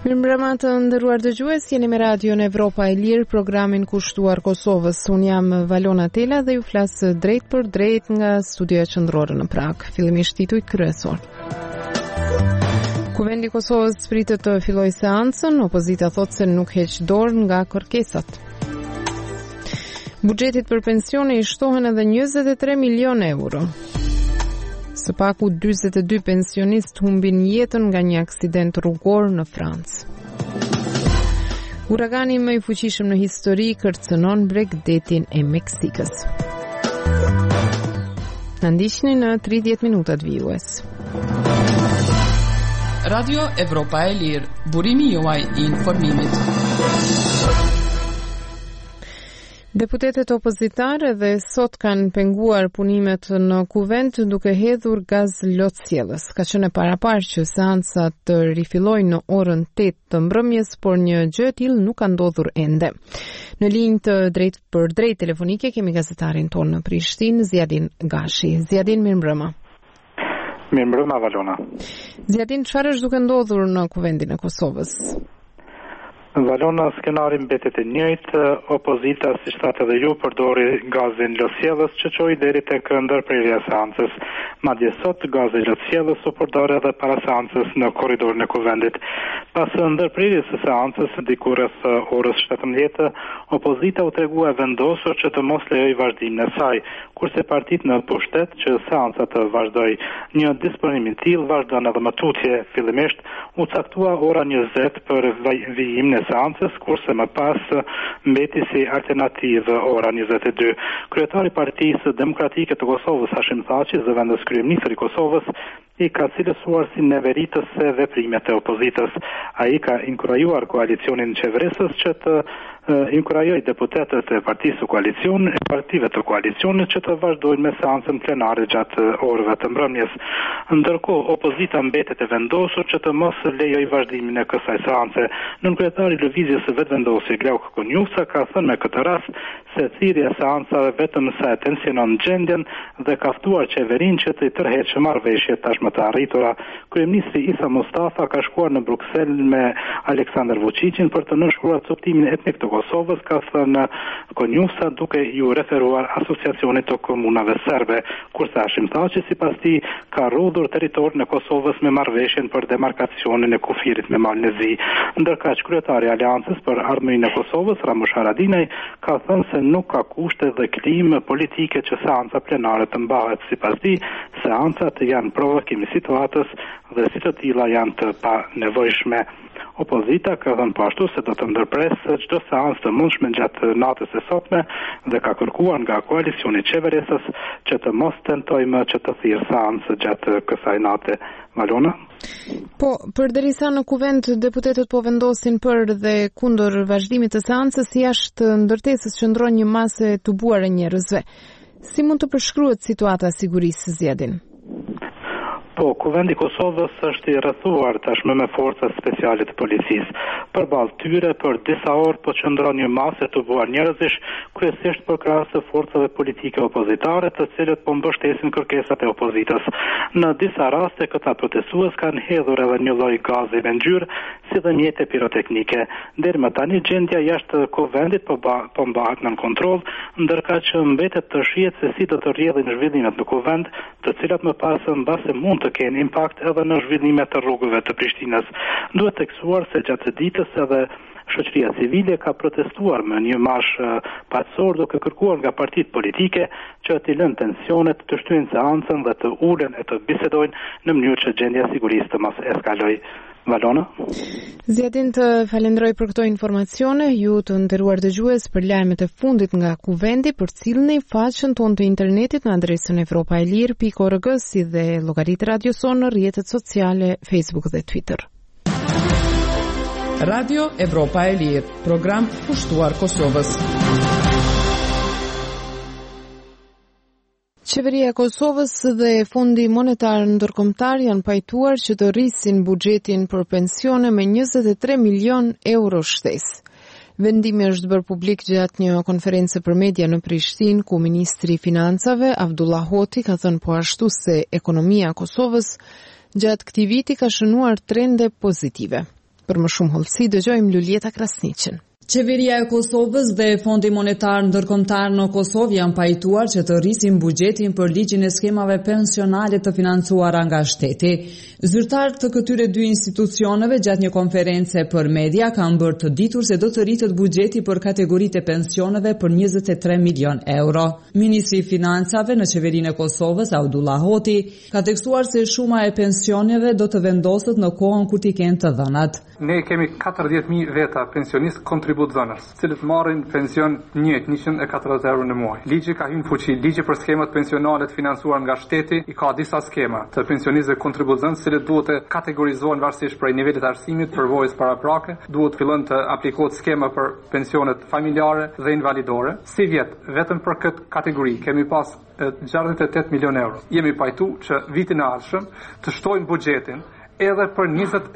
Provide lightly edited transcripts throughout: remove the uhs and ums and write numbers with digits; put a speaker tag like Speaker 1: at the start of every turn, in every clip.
Speaker 1: Mirëmbrëma të nderuar dëgjues, jeni me Radion Evropa e Lirë, programin kushtuar Kosovës. Unë jam Valona Tela dhe ju flas drejt për drejt nga studioja qendrore në Prag. Fillimisht titujt kryesor. Kuvendi i Kosovës pritet të fillojë seancën, opozita thotë se nuk heq dorë nga kërkesat. Buxhetit për pensione i shtohen edhe 23 milion euro. Së paku 42 pensionist humbin jetën nga një aksident rrugor në Francë. Uragani më i fuqishëm në histori kërcënon Bregdetin e Meksikës. Na ndiqni në 30 minutat vijues.
Speaker 2: Radio Evropa e Lirë, burimi juaj i informimit.
Speaker 1: Deputetet opozitare dhe sot kanë penguar punimet në kuvend duke hedhur gaz lotësjellës. Ka qenë paraparë që seanca të rifillojnë në orën 8 të mbrëmjes, por një gjë e tillë nuk ka ndodhur ende. Në linjë të drejt për drejt telefonike kemi gazetarin tonë në Prishtinë, Ziadin Gashi. Ziadin, mirëmbrëma.
Speaker 3: Mirëmbrëma, Valona.
Speaker 1: Ziadin, çfarë është duke ndodhur në kuvendin e Kosovës?
Speaker 3: Valona, skenari mbetet e njëjtë, opozita, si shtatë edhe ju, përdori gazin lotësjellës që çoi deri tek ndërprerja e seancës. Madje sot gazi lotësjellës u përdor edhe para seancës në korridorin e kuvendit. Pas ndërprerjes së seancës, diku rreth orës 17, opozita u tregua vendosur që të mos lejojë vazhdimin e saj, kurse partitë në pushtet që seanca të vazhdoi. Një disponim i tillë vazhdon edhe më tutje. Fillimisht u caktua ora 20 për vijimin e seancës, kurse më pas mbeti si alternativë ora 22. Kryetari i Partisë Demokratike të Kosovës, Hashim Thaçi, zëvendës kryeministri i Kosovës, i ka cilësuar si neveritës se veprimet e opozitës. Ai ka inkurajuar koalicionin qeverisës që të inkurajoj deputetët e partisë të koalicionit, e partive të koalicionit që të vazhdojnë me seancën plenare gjatë orëve të mbrëmjes. Ndërkohë, opozita mbetet e vendosur që të mos lejojë vazhdimin e kësaj seance. Nënkryetari i lëvizjes së vetvendosi Glauk Konjusa ka thënë me këtë rast se thirrja e seancave vetëm sa e tensionon gjendjen dhe ka ftuar qeverinë që të tërheqë marrëveshjet tashmë të arritura. Kryeministri Isa Mustafa ka shkuar në Bruksel me Aleksandar Vučićin për të nënshkruar coptimin etnik të Kosovës, ka thënë Konjusa, duke ju referuar asociacionit të komunave serbe, kurse Hashim Thaçi sipas tij ka rrodhur territorin e Kosovës me marrëveshjen për demarkacionin e kufirit me Malin e Zi. Ndërkaq kryetari i Aleancës për Ardhmërinë e Kosovës, Ramush Haradinaj, ka thënë se nuk ka kushte dhe klimë politike që seanca plenare të mbahet. Sipas tij, seancat janë provokim i situatës dhe si të tilla janë të panevojshme. Opozita ka thënë po ashtu se do të ndërpresë çdo seancë të mundshme gjatë natës së sotme dhe ka kërkuar nga koalicioni qeverisës që të mos tentojmë që të thirrë seancë gjatë kësaj nate. Valona?
Speaker 1: Po, përderisa në kuvend deputetët po vendosin për dhe kundër vazhdimit të seancës, jashtë ndërtesës qëndron një masë e tubuar e njerëzve. Si mund të përshkruhet situata e sigurisë, Ziadin?
Speaker 3: Po, kuvendi i Kosovës është i rrethuar tashmë me forca speciale të policisë. Përballë tyre për disa orë po qëndron një masë e tubuar njerëzish, kryesisht për krahas të forcave politike opozitare, të cilët po mbështesin kërkesat e opozitës. Në disa raste këta protestues kanë hedhur edhe një lloj gazi me ngjyrë, si dhe mjete piroteknike. Deri më tani gjendja jashtë kuvendit po mbahet nën kontroll, ndërkaq që mbetet të shihet se si do të rrjedhin zhvillimet në kuvend, të cilat më pas mbase mund të kenë impakt edhe në zhvillimet të rrugëve të Prishtinës. Duhet theksuar se gjatë ditës edhe shoqëria civile ka protestuar me një marsh paqësor duke kërkuar nga partitë politike që të lënë tensionet, të shtyjnë seancën dhe të ulen e të bisedojnë në mënyrë që gjendja e sigurisë të mos eskalojë. Valona?
Speaker 1: Ziadin, të falenderoj për këto informacione. Ju të nderuar dëgjues, për lajmet e fundit nga kuvendi, përcillni faqen tonë të internetit në adresën evropaelir.org, si dhe llogaritë Radio Son në rrjetet sociale Facebook dhe Twitter.
Speaker 2: Radio Evropa e Lirë, program kushtuar Kosovës.
Speaker 1: Qeveria e Kosovës dhe Fondi Monetar Ndërkombëtar janë pajtuar që të rrisin buxhetin për pensione me 23 milion euro shtesë. Vendimi është bërë publik gjatë një konferencë për media në Prishtinë, ku ministri i Financave Abdullah Hoti ka thënë po ashtu se ekonomia e Kosovës gjatë këtij viti ka shënuar trende pozitive. Për më shumë hollësi dëgjojmë Luljeta Krasniqin.
Speaker 4: Qeveria e Kosovës dhe Fondi Monetar Ndërkombëtar në Kosovë janë pajtuar që të rrisin buxhetin për ligjin e skemave pensionale të financuara nga shteti. Zyrtarët të këtyre dy institucioneve gjatë një konference për media kanë bërë të ditur se do të rritet buxheti për kategoritë e pensioneve për 23 milion euro. Ministri i Financave në qeverinë e Kosovës, Abdullah Hoti, ka tekstuar se shuma e pensioneve do të vendoset në kohën kur t'i kenë të dhënat.
Speaker 5: Ne kemi 40.000 veta pensionistë kontributëdhënës, cilët marrin pension njëjtë 140 euro në muaj. Ligji ka hyrë në fuqi, ligji për skemat pensionale të financuar nga shteti i ka disa skema të pensionistëve kontributëdhënës, cilët duhet të kategorizohen varësisht prej nivelit të arsimit, përvojës paraprake, duhet fillon të aplikohet skema për pensionet familjare dhe invalidore. Si vjet, vetëm për këtë kategori kemi pas 68 milion euro. Jemi pajtu që vitin e ardhshëm të shtojmë buxhetin edhe për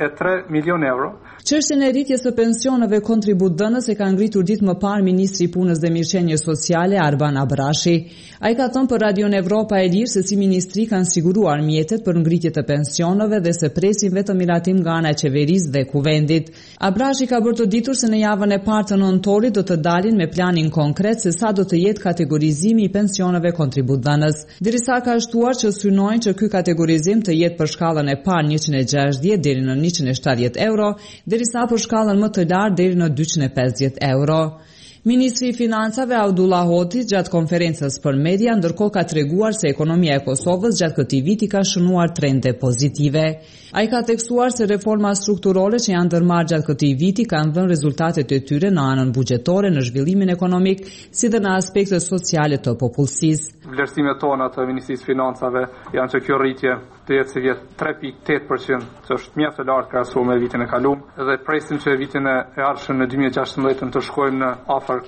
Speaker 5: 23 milion euro.
Speaker 4: Çështjen e rritjes së pensioneve kontributëdhënës e ka ngritur ditë më parë Ministri i Punës dhe Mirëqenies Sociale Arban Abrashi. Ai ka thënë për Radion Evropa e Lirë se si ministri kanë siguruar mjetet për ngritje të pensioneve dhe se presin vetëm miratim nga ana e qeverisë dhe kuvendit. Abrashi ka bërë të ditur se në javën e parë të nëntorit do të dalin me planin konkret se sa do të jetë kategorizimi i pensioneve kontributëdhënës. Derisa ka shtuar që synojnë që ky kategorizim të jetë për shkallën e parë 160 deri në 170 euro, derisa për shkallën më të lartë deri në 250 euro. Ministri i Financave Abdullah Hoti gjatë konferencës për media ndërkohë ka treguar se ekonomia e Kosovës gjatë këtij viti ka shënuar trende pozitive. Ai ka tekstuar se reforma strukturore që janë ndërmarrë gjatë këtij viti kanë dhënë rezultatet e tyre në anën buxhetore, në zhvillimin ekonomik, si dhe në aspektet sociale të popullsisë.
Speaker 5: Vlerësimet tona të Ministrisë Financave janë që kjo rritje të jetë si vjetë 3.8%, që është mjaft e lartë krahasuar me vitin e kaluar, dhe presim që vitin e ardhshëm në 2016 të shkojmë në afër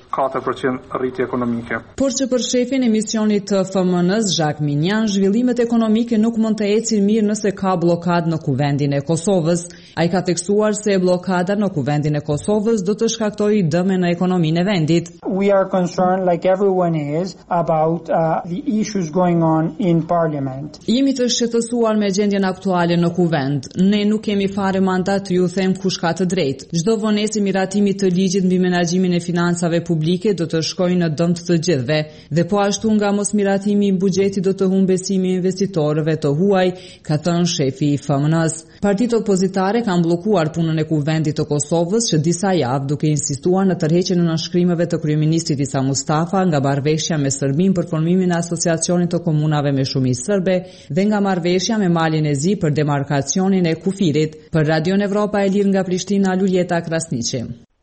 Speaker 5: 4% rritje ekonomike.
Speaker 4: Por që për shefin e misionit të FMN-s, Jacques Mignan, zhvillimet ekonomike nuk mund të ecin mirë nëse ka blokadë në kuvendin e Kosovës. Ai ka tekstuar se blokada në kuvendin e Kosovës do të shkaktojë dëme në ekonominë e vendit.
Speaker 6: We are concerned, like everyone is, about the issues going on in parliament.
Speaker 4: Jemi të shqetësuar me gjendjen aktuale në kuvend. Ne nuk kemi fare mandat të ju them kush ka të drejtë. Çdo vonesë miratimi të ligjit mbi menaxhimin e financave publike do të shkojë në dëm të gjithëve, dhe po ashtu nga mosmiratimi i buxhetit do të humbë besimi i investitorëve të huaj, ka thënë shefi i FMN-s. Partitë opozitare kanë bllokuar punën e kuvendit të Kosovës që disa javë, duke insistuar në tërheqjen e nënshkrimeve të kryeministrit Isa Mustafa nga marrëveshja me Serbinë për formimin e asociacionit të komunave me shumicë serbe dhe nga marrëveshja me Malin e Zi për demarkacionin e kufirit. Për Radion Evropa e Lirë nga Prishtina, Luljeta Krasniqi.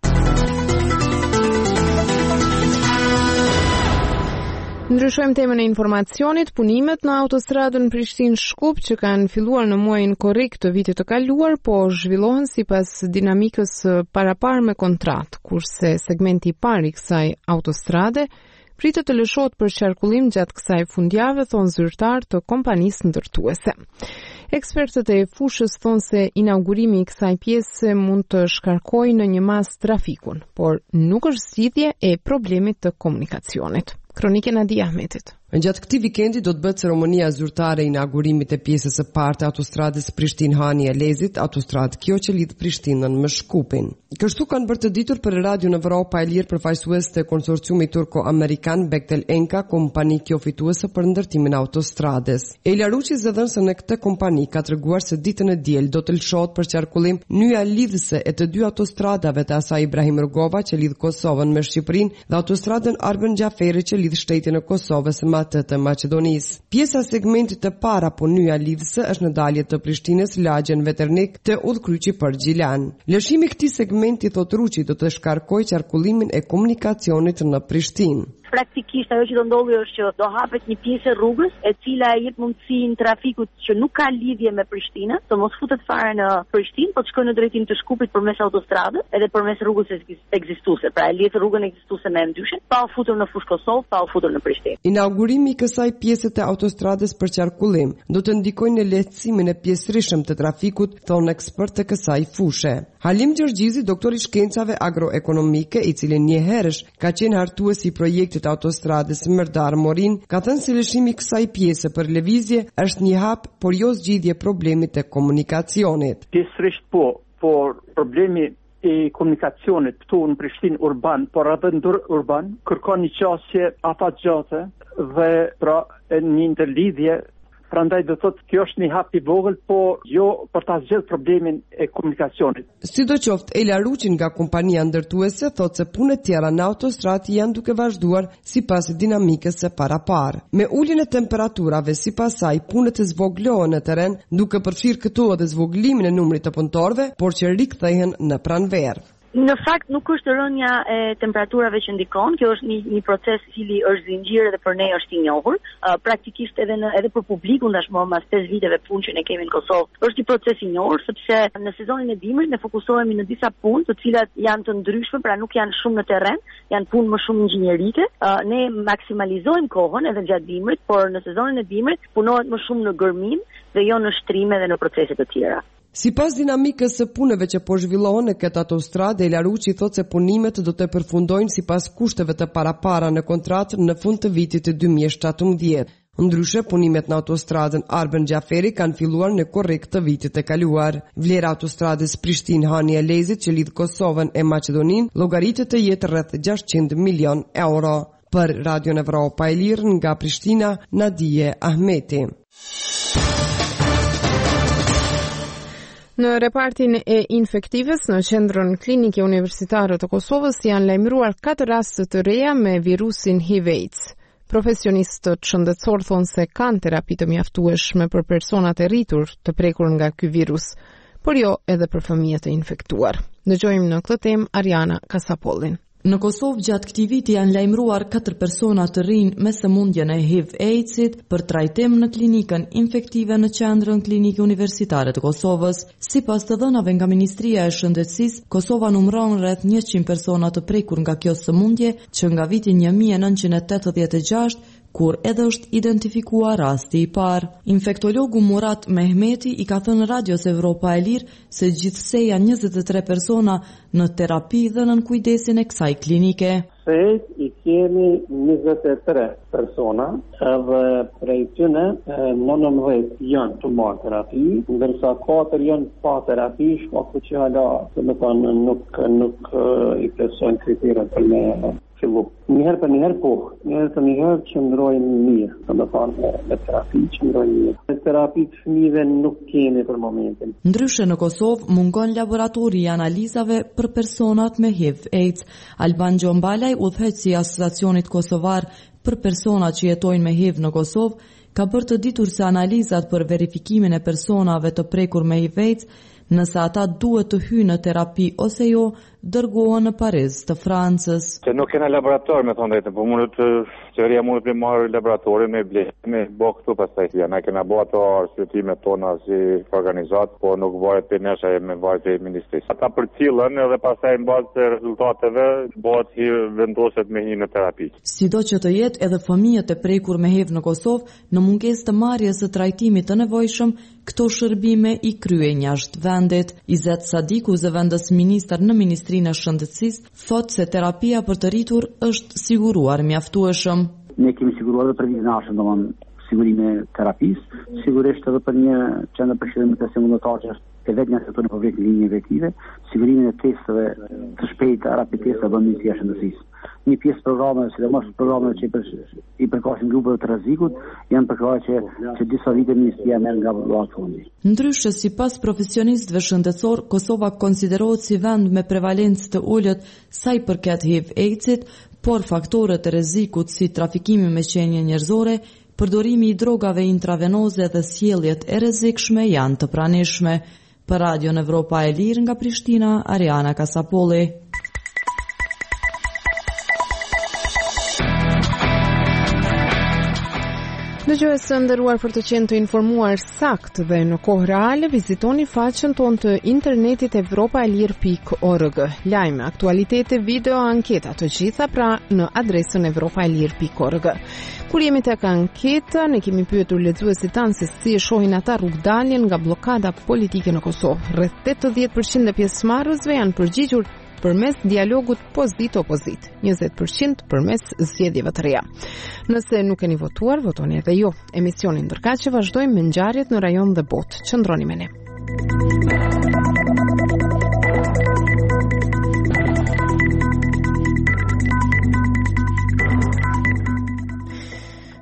Speaker 1: Ndryshojmë temën e informacionit. Punimet në autostradën Prishtinë-Shkup që kanë filluar në muajin korrik të vitit të kaluar, po zhvillohen sipas dinamikës paraparë me kontratë, kurse segmenti i parë i kësaj autostrade pritet të lëshohet për qarkullim gjatë kësaj fundjave, thonë zyrtar të kompanisë ndërtuese. Ekspertët e fushës thonë se inaugurimi i kësaj pjese mund të shkarkojë në një mas trafikun, por nuk është zgjidhje e problemit të komunikacionit. Kronikën Adi Ahmetit.
Speaker 7: Gjatë këtij vikendi do të bëhet ceremonia zyrtare e inaugurimit të pjesës së parë të autostradës Prishtinë-Hani e Lezit, autostradë kjo që lidh Prishtinën me Shkupin. Kështu kanë bërë të ditur për Radion Evropa e Lirë përfaqësues të konsorciumit turko-amerikan Bechtel Enka, kompani kjo fituese për ndërtimin e autostradës. Ela Ruçi zëdhën se në këtë kompani ka treguar se ditën e diel do të lëshohet për qarkullim nyja lidhëse e të dy autostradave të asaj Ibrahim Rugova që lidh Kosovën me Shqipërinë dhe autostradën Arben Xhaferi që lidh shtetin e Kosovës me atë të Maqedonisë. Pjesa e segmentit të parë apo nyja lidhëse është në dalje të Prishtinës lagjen Veternik të udhkryqi për Gjilan. Lëshimi i këtij segmenti, thotë Ruçi, do të shkarkojë qarkullimin e komunikacionit në Prishtinë.
Speaker 8: Praktikisht ajo që do ndodhi është që do hapet një pjesë e rrugës e cila e jep mundësinë trafikut që nuk ka lidhje me Prishtinën të mos futet fare në Prishtinë, por të shkojë në drejtim të Shkupit përmes autostradës edhe përmes rrugës ekzistuese. Pra e lidh rrugën ekzistuese me ndryshe, pa u futur në fushë Kosovë, pa u futur në Prishtinë.
Speaker 7: Inaugurimi i kësaj pjese të autostradës për qarkullim do të ndikojë në lehtësimin e pjesërisëm të trafikut, thonë ekspertë të kësaj fushë. Halim Gjorgjizi, doktor i shkencave agroekonomike, i cili një herësh ka qenë hartues i projektit të autostradës Mërdar-Morin, ka thënë se lëshimi i kësaj pjese për lëvizje është një hap, por jo zgjidhje problemit të komunikacionit.
Speaker 9: Pjesërisht po,
Speaker 6: por problemi e komunikacionit këtu në Prishtinë urban, por edhe ndër urban, kërkon një qasje afatgjate dhe pra një ndërlidhje. Prandaj do thotë kjo është një hap I vogël, po jo për ta zgjedhur problemin e komunikacionit.
Speaker 7: Sidoqoftë, Ela Ruçi nga kompania ndërtuese thotë se punët tjera në autostradë janë duke vazhduar sipas dinamikës së parapar. Me uljen e temperaturave, sipas saj, punët e zvoglohen në terren, duke përfshirë këtu edhe zvoglimin e numrit të punëtorëve, por që rikthehen në pranverë.
Speaker 8: Në fakt nuk është rënja e temperaturave që ndikon, kjo është një proces I cili është zinxhir edhe për ne është I njohur, praktikisht edhe për publikun tashmë mas 5 viteve punë që ne kemi në Kosovë. Është një proces I njohur sepse në sezonin e dimrit ne fokusohemi në disa punë, të cilat janë të ndryshme, pra nuk janë shumë në terren, janë punë më shumë inxhinierike. Ne maksimalizojmë kohën edhe gjatë dimrit, por në sezonin e dimrit punohet më shumë në gërmim dhe jo në shtrime dhe në procese të tjera.
Speaker 7: Sipas dinamikës së punëve që po zhvillohen në këtë autostradë, Ela Ruçi thotë se punimet do të përfundojnë sipas kushteve të parapara në kontratë në fund të vitit të 2017. Ndryshe, punimet në autostradën Arben Xhaferi kanë filluar në korrekt të vitit të kaluar. Vlera autostradës Prishtinë-Hania Lezit që lidh Kosovën e Maqedoninë llogaritet të jetë rreth 600 milion euro. Për Radio Evropa e Lirë nga Prishtina, Nadije Ahmeti.
Speaker 1: Në repartin e infektives në qendrën klinike universitare të Kosovës janë lajmëruar 4 raste të reja me virusin HIV/AIDS. Profesionistët shëndetësor thonë se kanë terapi të mjaftueshme për personat e rritur të prekur nga ky virus, por jo edhe për fëmijët e infektuar. Dëgjojmë në këtë temë Ariana Kasapollin.
Speaker 4: Në Kosovë gjatë këtij viti janë lajmëruar 4 persona të rinj me sëmundjen e HIV/AIDS-it për trajtim në klinikën infektive në qendrën klinike universitare të Kosovës. Sipas të dhënave nga Ministria e Shëndetësisë, Kosova numëron rreth 100 persona të prekur nga kjo sëmundje që nga viti 1986 kur edhe është identifikuar rasti I parë. Infektologu Murat Mehmeti I ka thënë Radios Evropa e Lirë se gjithsej janë 23 persona në terapi dhe në kujdesin e kësaj klinike.
Speaker 9: Sejt I kemi 23 persona edhe prej tyne 19 janë të marrë terapi, ndërsa 4 janë pa terapi, shkak që hala, domethënë nuk I plotësojnë kriteret për me fillu. Njëherë për njëherë po, njëherë për njëherë qëndrojnë mirë, domethënë me terapi qëndrojnë mirë. Terapi të fëmijëve nuk kemi për momentin.
Speaker 4: Ndryshe në Kosovë mungon laboratori I analizave për personat me HIV/AIDS. Alban Gjombalaj, udhëheqësi I Asociacionit Kosovar për persona që jetojnë me HIV në Kosovë, ka bërë të ditur se analizat për verifikimin e personave të prekur me HIV/AIDS, nëse ata duhet të hyjnë në terapi ose jo, dërgohen në Paris të Francës.
Speaker 10: Se nuk kena laborator, me thonë drejtën, po teoria mundet me marrë laboratorin me ble, me bo këtu pastaj. Na kena bo ato arsëtimet tona si organizat, po nuk varet për nesha me varet e ministrisë. Ata përcillen edhe pastaj në bazë të rezultateve bëhet vendoset me hinë në terapi.
Speaker 4: Sido që të jetë edhe fëmijët e prekur me HIV në Kosovë, në mungesë të marrjes së trajtimit të nevojshëm, këto shërbime I kryen jashtë vendit. Izet Sadiku, zëvendës ministër në Ministrinë e Shëndetësisë, thotë se terapia për të rritur është siguruar mjaftueshëm.
Speaker 11: Ne kemi siguruar edhe për vitin sigurime terapisë, sigurisht edhe për një qendër përshëndetësie të sëmundëtar që është e vetë një sektor në publik në linjë efektive, sigurimin e testeve të shpejta, rapid testa bën Ministria e Shëndetësisë. Një pjesë programeve, sidomos programeve që I përkasin grupeve të rrezikut, janë përkaqe që disa vite Ministria merr nga fondi.
Speaker 4: Ndryshe, sipas profesionistëve shëndetësor, Kosova konsiderohet si vend me prevalencë të ulët sa I përket HIV/AIDS-it, por faktorët e rrezikut si trafikimi me qenie njerëzore, përdorimi I drogave intravenoze dhe sjelljet e rrezikshme janë të pranishme. Për Radio Evropa e Lirë nga Prishtina, Ariana Kasapolli.
Speaker 1: Dëgjues të nderuar, për të qenë të informuar sakt dhe në kohë reale, vizitoni faqen tonë të internetit evropaelir.org. Lajme, aktualitete, video, anketa, të gjitha pra në adresën evropaelir.org. Kur jemi tek anketa, ne kemi pyetur lexuesit tanë se si e shohin ata rrugdaljen nga bllokada politike në Kosovë. Rreth 80% e pjesëmarrësve janë përgjigjur përmes dialogut pozit-opozit, 20% përmes zgjedhjeve të reja. Nëse nuk keni votuar, votoni edhe ju. Emisionin ndërkaq që vazhdojmë me ngjarjet në rajon dhe botë. Qëndroni me ne.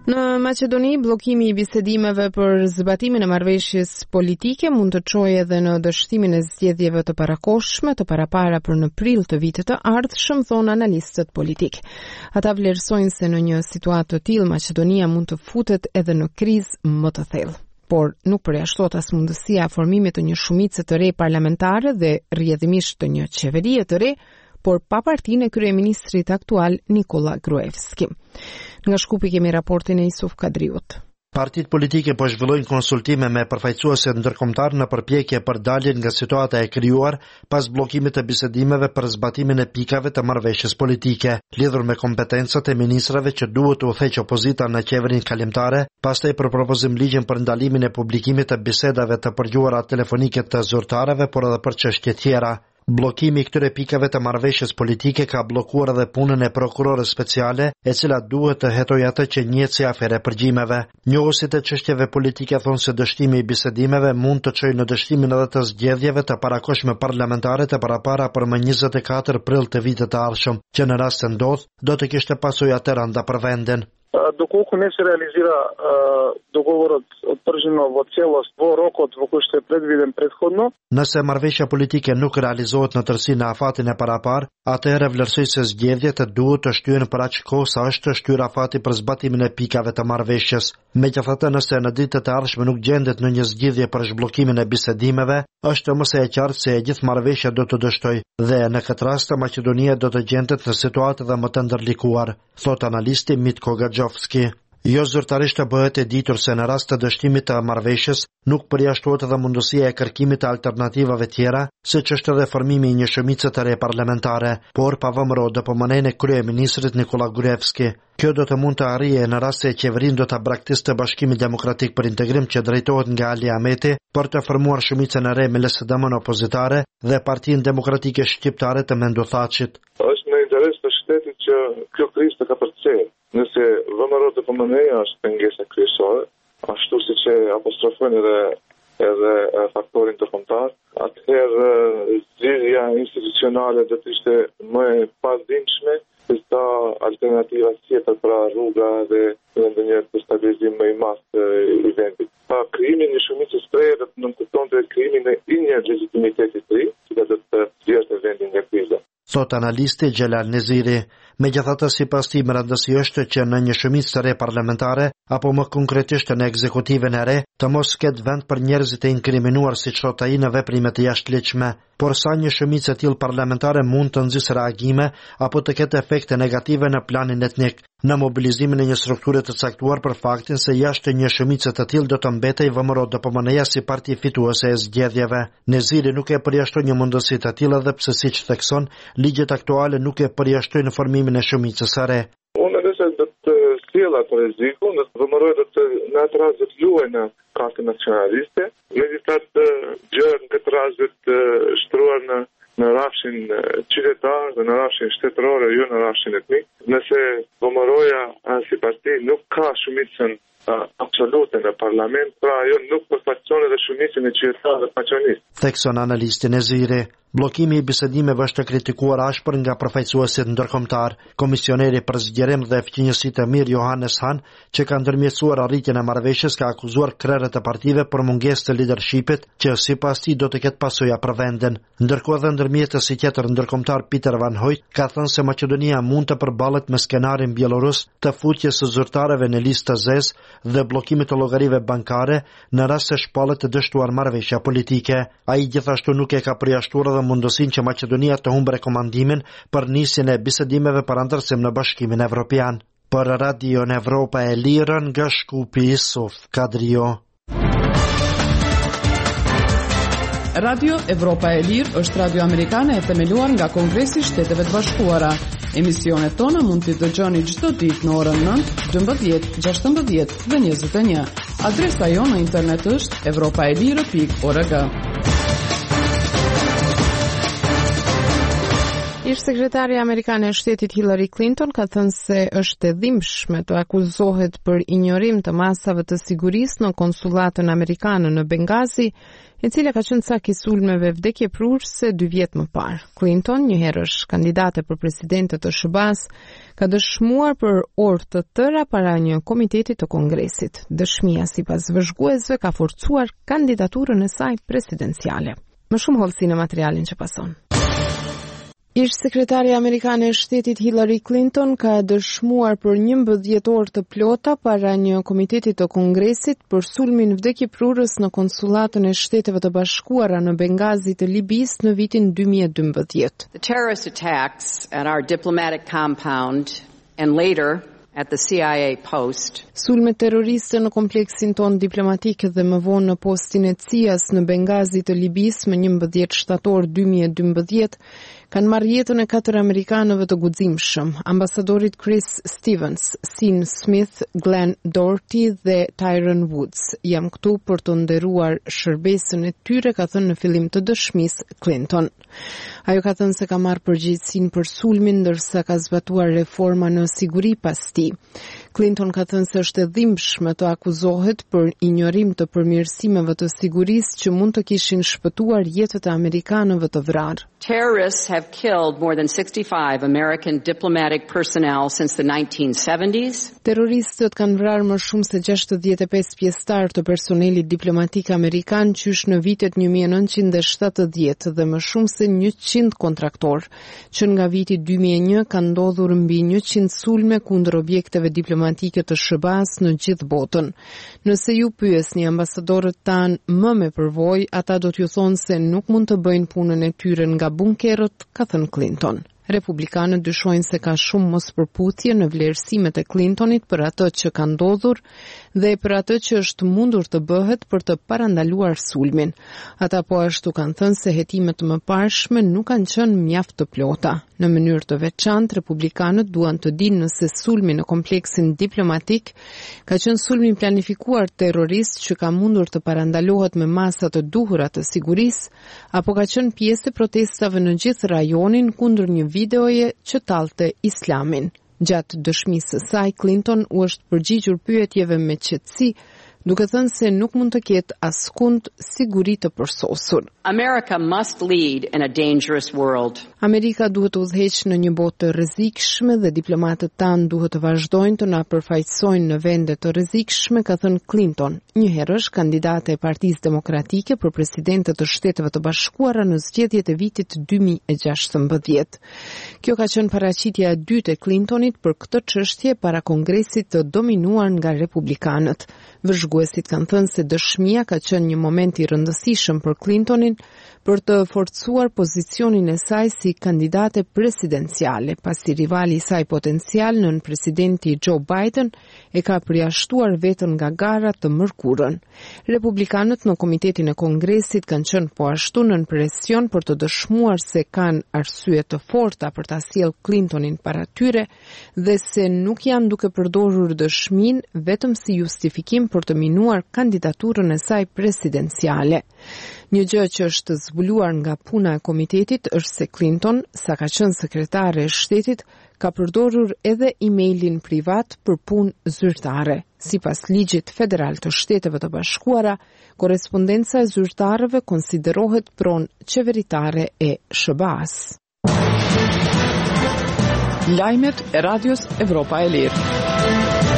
Speaker 1: Në Maqedoni, bllokimi I bisedimeve për zbatimin e marrëveshjes politike mund të çojë edhe në dështimin e zgjedhjeve të parakohshme të parapara për në prill të vitit të ardhshëm, thonë analistët politik. Ata vlerësojnë se në një situatë të tillë Maqedonia mund të futet edhe në krizë më të thellë. Por nuk përjashtohet as mundësia e formimit të një shumice të re parlamentare dhe rrjedhimisht të një qeverie të re, por pa partinë e kryeministrit aktual Nikola Gruevski. Nga Shkupi kemi raportin e Isuf Kadriut.
Speaker 12: Partitë politike po zhvillojnë konsultime me përfaqësuesët ndërkombëtar në përpjekje për daljen nga situata e krijuar pas bllokimit të bisedimeve për zbatimin e pikave të marrëveshjes politike, lidhur me kompetencat e ministrave që duhet të udhëheqë opozita në qeverinë kalimtare, pastaj për propozim ligjin për ndalimin e publikimit të bisedave të përgjuara telefonike të zyrtarëve, por edhe për çështje tjera. Bllokimi I këtyre pikave të marrëveshjes politike ka bllokuar edhe punën e prokurorës speciale, e cila duhet të hetojë atë që njihet si afere përgjimeve. Njohësit e çështjeve politike thonë se dështimi I bisedimeve mund të çojë në dështimin edhe të zgjedhjeve të parakohshme parlamentare të parapara për më 24 prill të vitit të ardhshëm, që në rast se ndodh, do të kishte pasojë të rënda për vendin.
Speaker 13: Доколку не се реализира договорот одржано во целост во рокот во кој што е предвиден предходно.
Speaker 12: Nëse marrëveshja politike nuk realizohet në tërësi në afatin e parapar, atëherë vlerësoj se zgjedhjet duhet të shtyhen për aq kohë sa është shtyr afati për zbatimin e pikave të marrëveshjes. Megjithatë, nëse në ditët e ardhshme nuk gjendet në një zgjidhje për zhbllokimin e bisedimeve, është më së e qartë se e gjithë marrëveshja do të dështojë dhe në këtë rast Maqedonia do të gjendet në situatë dhe më të ndërlikuar, thot analisti Mitko Gaxhovski. Jo zyrtarisht të bëhet e ditur se në rast të dështimit të marrëveshjes nuk përjashtohet edhe mundësia e kërkimit të alternativave tjera, siç është edhe formimi I një shumice të re parlamentare, por pavëmërohet DPM-n e kryeministrit Nikola Gruevski. Kjo do të mund të arrijë në rast se qeverinë do ta braktisë Bashkimi Demokratik për Integrim që drejtohet nga Ali Ahmeti për të formuar shumicën e re me LSDM-n opozitare dhe Partinë Demokratike Shqiptare të Menduthaçit.
Speaker 13: Është në interes të shtetit që kjo krizë të kapërcejë. Nëse VMRO DPM-ja është pengesa kryesore, ashtu siç e apostrofojnë edhe faktorin ndërkombëtar, atëherë zgjidhja institucionale do të ishte më e pavdimshme se sa alternativa tjetër, pra rruga dhe ndonjë stabilizim më I madh I vendit. Pa krijimin e shumicës së re do të nënkuptonte krijimin e një legitimiteti të ri, që do të zgjidhte vendin nga kriza.
Speaker 12: Thot analisti Xhelal Neziri. Megjithatë, sipas tij, rëndësi është që në një shumicë të re parlamentare apo më konkretisht në ekzekutiven e re të mos ketë vend për njerëzit e inkriminuar siç thot ai në veprime të jashtëligjshme, por sa një shumicë e tillë parlamentare mund të nxjisë reagime apo të ketë efekte negative në planin etnik, në mobilizimin e një strukture të caktuar për faktin se jashtë një shumice të tillë do të mbetej VMRO DPM-ja si parti fituese e zgjedhjeve. Neziri nuk e përjashton një mundësi të tillë edhe pse siç thekson, ligjet aktuale nuk e përjashtojnë formimin e shumicës së re.
Speaker 13: Unë nëse do të sjell atë rreziku, në VMRO do të në atë rast do të luajë në kartën nacionaliste, megjithatë gjë në këtë rast do të shtruar në rafshin qytetar dhe në rafshin shtetëror, jo në rafshin etnik. Nëse VMRO-ja si parti nuk ka shumicën absolute në parlament, pra ajo nuk përfaqëson edhe shumicën e qytetarëve paqonistë.
Speaker 12: Thekson analisti Neziri. Bllokimi I bisedimeve është kritikuar ashpër nga përfaqësuesit ndërkombëtar. Komisioneri për zgjerim dhe fqinjësi të mirë Johannes Han, që ka ndërmjetësuar arritjen e marrëveshjes, ka akuzuar krerët e partive për mungesë të leadershipit, që sipas tij do të ketë pasoja për vendin. Ndërkohë dhe ndërmjetësi tjetër ndërkombëtar Peter Van Hoyt ka thënë se Maqedonia mund të përballet me skenarin bielorus të futjes së zyrtarëve në listë të zezë dhe bllokimit të llogarive bankare në rast se shpallet të dështuar marrëveshja politike. Ai gjithashtu nuk e ka përjashtuar mundësinë që Maqedonia të humbë rekomandimin për nisjen e bisedimeve për antarësim në Bashkimin Evropian. Për Radio Evropa e Lirë nga Shkupi Isuf Kadrio.
Speaker 2: Radio Evropa e Lirë është radio amerikane e themeluar nga Kongresi I Shteteve të Bashkuara. Emisionet tona mund t'i dëgjoni çdo ditë në orën 9, 12, 16 dhe 21. Adresa jonë në internet është europaelire.org.
Speaker 1: Ish sekretari amerikane e shtetit Hillary Clinton ka thënë se është e dhimbshme të akuzohet për injorim të masave të sigurisë në konsullatën amerikane në Bengazi, e cila ka qenë cak i sulmeve vdekjeprurëse 2 vjet më parë. Clinton, një herësh kandidate për presidente të SBA-s, ka dëshmuar për orë të tëra para një komiteti të Kongresit. Dëshmia sipas vëzhguesve ka forcuar kandidaturën e saj presidenciale. Më shumë hollësi në materialin që pason. Ish sekretari amerikane e shtetit Hillary Clinton ka dëshmuar për 11 orë të plota para një komiteti të Kongresit për sulmin vdekjeprurës në konsullatën e Shteteve të Bashkuara në Bengazi të Libis në vitin 2012.
Speaker 14: The terrorist attacks at our diplomatic compound and later at the CIA post.
Speaker 1: Sulmet terroriste në kompleksin ton diplomatik dhe më vonë në postin e CIA-s në Bengazi të Libis më 11 shtator 2012 kanë marrë jetën e 4 amerikanëve të guximshëm, ambasadorit Chris Stevens, Sean Smith, Glenn Doherty dhe Tyron Woods. Jam këtu për të nderuar shërbesën e tyre, ka thënë në fillim të dëshmisë Clinton. Ajo ka thënë se ka marrë përgjegjësinë për sulmin ndërsa ka zbatuar reforma në siguri pas tij. Clinton ka thënë se është e dhimbshme të akuzohet për injorim të përmirësimeve të sigurisë që mund të kishin shpëtuar jetët e amerikanëve të vrarë.
Speaker 14: Terrorists have killed more than 65 American diplomatic personnel since the 1970s.
Speaker 1: Terroristët kanë vrarë më shumë se 65 pjesëtar të personelit diplomatik amerikan qysh në vitet 1970 dhe më shumë se 100 kontraktor, që nga viti 2001 kanë ndodhur mbi 100 sulme kundër objekteve diplomatike të SBA-s në gjithë botën. Nëse ju pyesni ambasadorët tanë më me përvojë, ata do t'ju thonë se nuk mund të bëjnë punën e tyre nga bunkerët, ka thënë Clinton. Republikanët dyshojnë se ka shumë mospërputhje në vlerësimet e Clintonit për atë që ka ndodhur dhe për atë që është mundur të bëhet për të parandaluar sulmin. Ata po ashtu kanë thënë se hetimet të mëparshme nuk kanë qenë mjaft të plota. Në mënyrë të veçantë, republikanët duan të dinë nëse sulmi në kompleksin diplomatik ka qenë sulmi planifikuar terrorist që ka mundur të parandalohet me masa të duhura të sigurisë, apo ka qenë pjesë e protestave në gjithë rajonin kundër një videoje që tallte islamin. Gjatë dëshmisë së saj, Clinton u është përgjigjur pyetjeve me qetësi, duke thënë se nuk mund të ketë askund siguri të përsosur.
Speaker 14: America must lead in a dangerous world.
Speaker 1: Amerika duhet të udhëheqë në një botë të rrezikshme dhe diplomatët tanë duhet të vazhdojnë të na përfaqësojnë në vende të rrezikshme, ka thënë Clinton, një herësh kandidate e Partisë Demokratike për presidente të Shteteve të Bashkuara në zgjedhjet e vitit 2016. Kjo ka qenë paraqitja e dytë e Clintonit për këtë çështje para Kongresit të dominuar nga republikanët. Vëzhguesit kanë thënë se dëshmia ka qenë një moment i rëndësishëm për Clintonin për të forcuar pozicionin e saj si kandidate presidenciale, pasi rivali i saj potencial nën presidenti Joe Biden e ka përjashtuar veten nga gara të mërkurën. Republikanët në Komitetin e Kongresit kanë qenë po ashtu nën presion për të dëshmuar se kanë arsye të forta për ta sjellë Clintonin para tyre dhe se nuk janë duke përdorur dëshminë vetëm si justifikim për të minuar kandidaturën e saj presidenciale. Një gjë që është zbuluar nga puna e komitetit është se Clinton, sa ka qenë sekretare e shtetit, ka përdorur edhe emailin privat për punë zyrtare. Sipas ligjit federal të Shteteve të Bashkuara, korrespondenca e zyrtarëve konsiderohet pronë qeveritare e SBA-s.
Speaker 2: Lajmet e Radios Evropa e Lirë.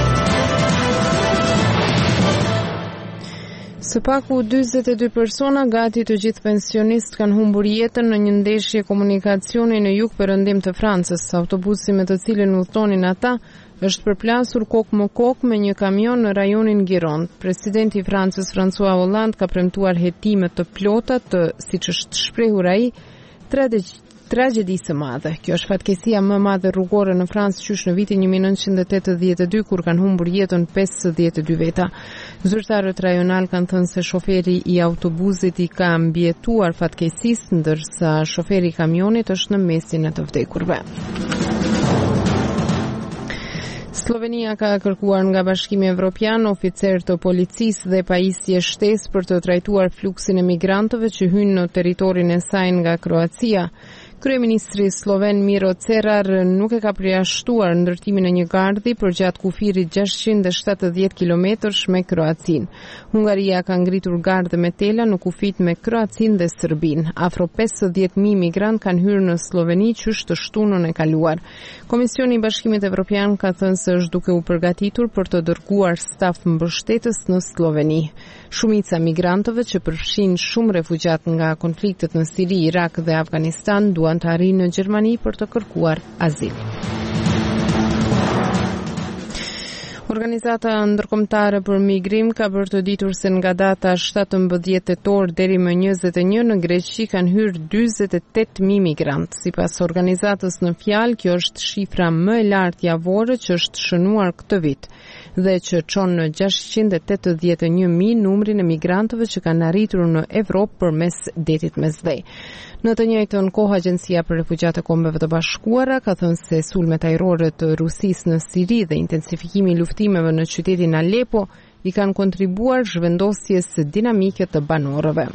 Speaker 1: Së paku 42 persona, gati të gjithë pensionist, kanë humbur jetën në një ndeshje komunikacioni në jug-perëndim të Francës. Autobusi me të cilin udhtonin ata është përplasur kokë më kokë me një kamion në rajonin Gironde. Presidenti i Francës, François Hollande, ka premtuar hetime të plota të, siç është shprehur ai, tragjedisë madhe. Kjo është fatkeqësia më e madhe rrugore në Francë qysh në vitin 1982 kur kanë humbur jetën 52 veta. Zyrtarët rajonal kanë thënë se shoferi i autobusit i ka mbijetuar fatkeqësisë, ndërsa shoferi i kamionit është në mesin e të vdekurve. Slovenia ka kërkuar nga Bashkimi Evropian oficer të policisë dhe pajisje shtesë për të trajtuar fluksin e migrantëve që hynë në territorin e saj nga Kroacia. Kryeministri sloven Miro Cerar nuk e ka përjashtuar ndërtimin e një gardhi për gjatë kufirit 670 kilometrash me Kroacinë. Hungaria ka ngritur gardhe me tela në kufit me Kroacinë dhe Serbinë. Afro 50.000 migrant kanë hyrë në Sloveni qysh të shtunën e kaluar. Komisioni i Bashkimit Evropian ka thënë se është duke u përgatitur për të dërguar staf mbështetës në Sloveni. Shumica migrantëve që përfshin shumë refugjat nga konfliktet në Siri, Irak dhe Afganistan duan të arrijnë në Gjermani për të kërkuar azil. Organizata ndërkombëtare për migrim ka bërë të ditur se nga data 17 tetor deri më 21 në Greqi kanë hyrë 48.000 migrant. Sipas organizatës në fjalë, kjo është shifra më e lartë javore që është shënuar këtë vit dhe që çon në 681.000 numrin e migrantëve që kanë arritur në Evropë përmes detit Mesdhej. Në të njëjtën kohë, Agjencia për Refugjat e Kombeve të Bashkuara ka thënë se sulmet ajrore të Rusisë në Siri dhe intensifikimi i luftimeve në qytetin Alepo i kanë kontribuar zhvendosjes së dinamike të banorëve.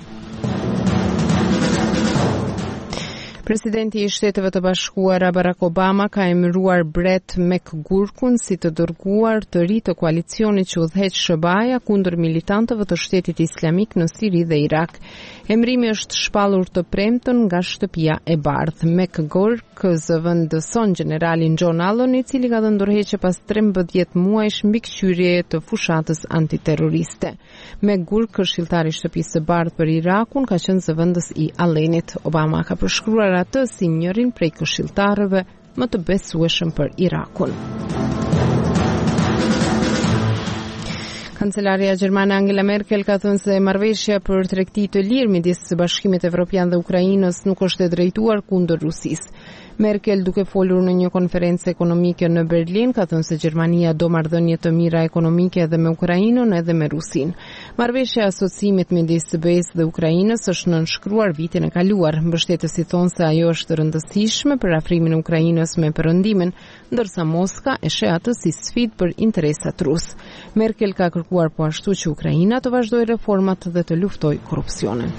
Speaker 1: Presidenti i Shteteve të Bashkuara Barack Obama ka emëruar Brett McGurkun si të dërguar të ri të koalicionit që udhëheq SHBA-ja kundër militantëve të Shtetit Islamik në Siri dhe Irak. Emrimi është shpallur të premtën nga shtëpia e bardhë. McGurk zëvendëson generalin John Allen, i cili ka dhënë ndërheqje pas 13 muajsh mbikëqyrje të fushatës antiterroriste. McGurk, këshilltari i shtëpisë së bardhë për Irakun, ka qenë zëvendës i Allenit. Obama ka përshkruar atë si njërin prej këshilltarëve më të besueshëm për Irakun. Kancelaria gjermane Angela Merkel ka thënë se marrëveshja për tregti të lirë midis Bashkimit Evropian dhe Ukrainës nuk është e drejtuar kundër Rusisë. Merkel, duke folur në një konferencë ekonomike në Berlin, ka thënë se Gjermania do marrëdhënie të mira ekonomike edhe me Ukrainën edhe me Rusinë. Marrëveshja e asociimit midis BE-s dhe Ukrainës është nënshkruar vitin e kaluar. Mbështetësit thonë se ajo është rëndësishme për afrimin e Ukrainës me perëndimin, ndërsa Moska e sheh atë si sfidë për interesat rus. Merkel ka kërkuar po ashtu që Ukraina të vazhdojë reformat dhe të luftojë korrupsionin.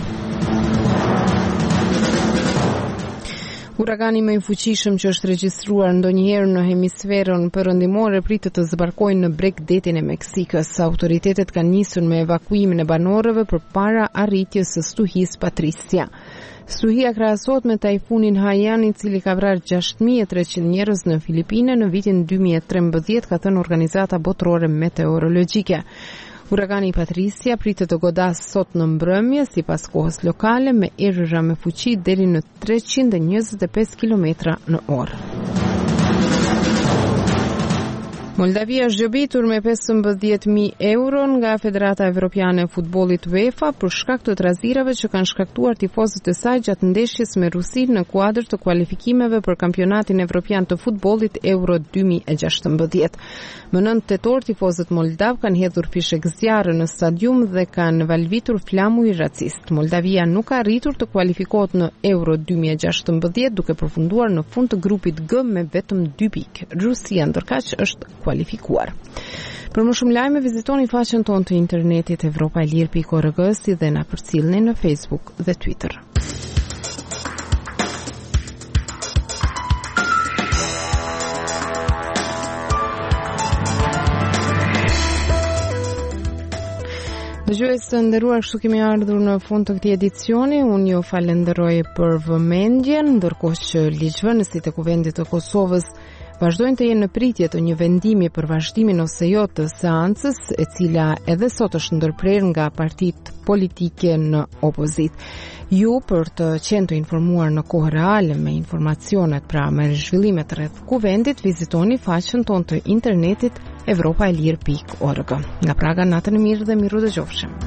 Speaker 1: Uragani më i fuqishëm që është regjistruar ndonjëherë në hemisferën perëndimore pritet të zbarkojë në breg detin e Meksikës. Autoritetet kanë nisur me evakuimin e banorëve përpara arritjes së stuhisë Patricia. Stuhia krahasohet me tajfunin Haiyan, i cili ka vrarë 6.300 njerëz në Filipine në vitin 2013, ka thënë Organizata Botërore Meteorologjike. Uragani Patricia pritet të godasë sot në mbrëmje, sipas kohës lokale, me errëra me fuqi deri në 325 km/h. Moldavia është gjobitur me 15.000 euro nga Federata Evropiane e Futbollit UEFA për shkak të trazirave që kanë shkaktuar tifozët e saj gjatë ndeshjes me Rusinë në kuadër të kualifikimeve për kampionatin evropian të futbollit Euro 2016. Më 9 tetor tifozët moldav kanë hedhur fishek zjarre në stadium dhe kanë valvitur flamuj racist. Moldavia nuk ka arritur të kualifikohet në Euro 2016 duke përfunduar në fund të grupit G me vetëm 2 pikë. Rusia ndërkaq është kualifikuar. Për më shumë lajme vizitoni faqen tonë të internetit evropaelir.org si dhe na përcjellni në Facebook dhe Twitter. Dëgjues të nderuar, kështu kemi ardhur në fund të këtij edicioni. Unë ju falenderoj për vëmendjen, ndërkohë që ligjvënësit e Kuvendit të Kosovës vazhdojnë të jenë në pritje të një vendimi për vazhdimin ose jo të seancës, e cila edhe sot është ndërprerë nga partitë politike në opozit. Ju, për të qenë të informuar në kohë reale me informacionet pra me zhvillimet rreth Kuvendit, vizitoni faqen tonë të internetit evropaelir.org. Nga Praga, natën e mirë dhe miru dëgjofshëm.